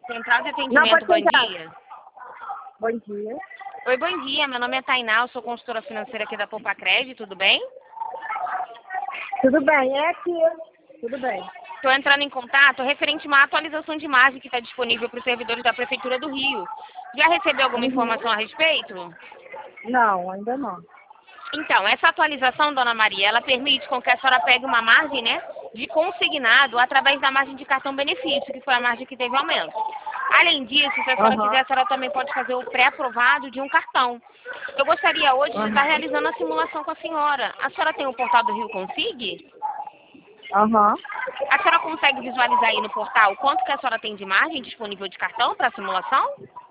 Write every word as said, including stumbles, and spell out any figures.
Central de Não, atendimento, pode bom sentar. dia. Bom dia. Oi, bom dia. Meu nome é Tainá, eu sou consultora financeira aqui da Poupa Crédito, tudo bem? Tudo bem, é aqui. Tudo bem. Estou entrando em contato referente a uma atualização de imagem que está disponível para os servidores da Prefeitura do Rio. Já recebeu alguma Uhum. informação a respeito? Não, ainda não. Então, essa atualização, dona Maria, ela permite com que a senhora pegue uma margem, né, de consignado através da margem de cartão benefício, que foi a margem que teve aumento. Além disso, se a senhora Uhum. quiser, a senhora também pode fazer o pré-aprovado de um cartão. Eu gostaria hoje de Uhum. estar realizando a simulação com a senhora. A senhora tem o portal do Rio Consig? Aham. A senhora consegue visualizar aí no portal quanto que a senhora tem de margem disponível de cartão para simulação?